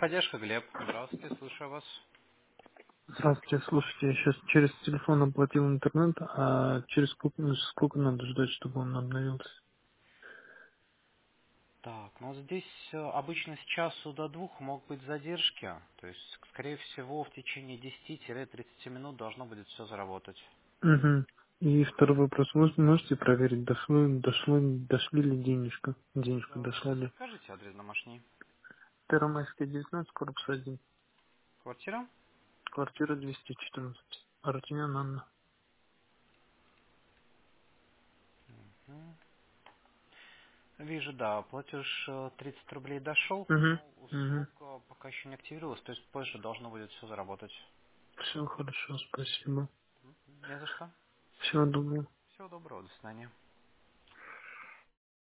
Техподдержка, Глеб. Здравствуйте, слушаю вас. Здравствуйте, слушайте, я сейчас через телефон оплатил интернет, а через сколько надо ждать, чтобы он обновился? Так, ну вот здесь обычно с часу до двух могут быть задержки. То есть, скорее всего, в течение 10-30 минут должно будет все заработать. Угу. И второй вопрос, можете проверить, дошли ли денежка дошла ли? Скажите адрес домашний. Первомайская 19, корпус 1, Квартира? квартира 214, Артемян Анна. Мгм. Вижу, да, платеж 30 рублей дошел, Угу, но угу. услуга пока еще не активировалась, то есть позже должно будет все заработать. Все хорошо, спасибо. Не за что. Всего доброго. Всего доброго, до свидания.